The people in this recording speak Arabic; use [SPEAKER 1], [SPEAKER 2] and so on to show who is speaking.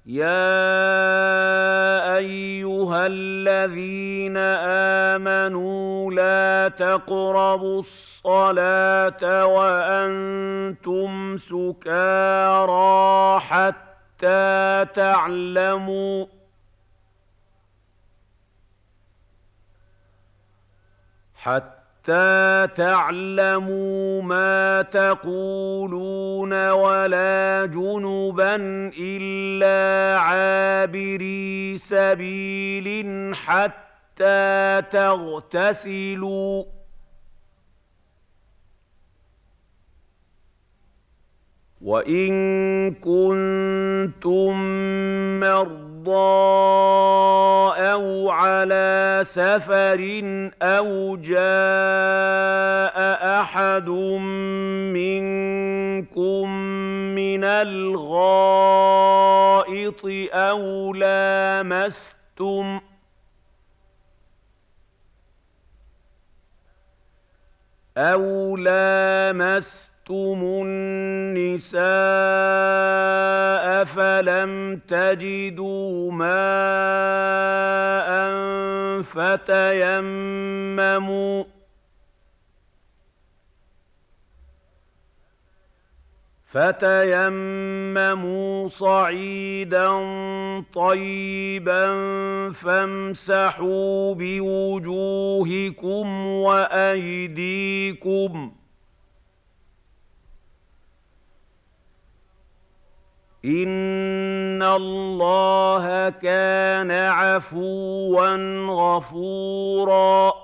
[SPEAKER 1] يَا أَيُّهَا الَّذِينَ آمَنُوا لَا تَقْرَبُوا الصَّلَاةَ وَأَنتُمْ سُكَارَىٰ حَتَّىٰ تَعْلَمُوا مَا تَقُولُونَ وَلَا جُنُبًا إِلَّا عَابِرِي سَبِيلٍ حَتَّىٰ تَغْتَسِلُوا ۚ وَإِن كُنتُم مَّرْضَىٰ أَوْ عَلَىٰ سَفَرٍ أَوْ جَاءَ أَحَدٌ مِّنكُم مِّنَ الْغَائِطِ أَوْ لَامَسْتُمُ النِّسَاءَ فَلَمْ تَجِدُوا مَاءً فتيمموا صَعِيدًا طَيِّبًا فامسحوا بِوُجُوهِكُمْ وَأَيْدِيكُمْ ۗ إِنَّ اللَّهَ كَانَ عَفُوًّا غَفُورًا.